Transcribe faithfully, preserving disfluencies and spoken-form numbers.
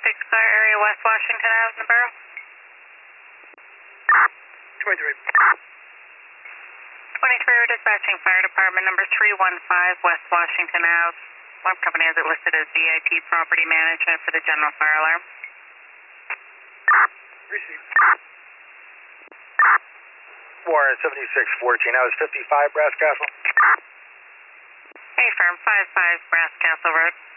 six Fire Area, West Washington Avenue, in the borough. twenty-three. twenty-three, we're dispatching Fire Department number three one five, West Washington Avenue. Alarm company has it listed as V I P Property Management for the general fire alarm. Received. Warren seventy-six fourteen, that was fifty-five Brass Castle. Hey, firm, five five Brass Castle Road.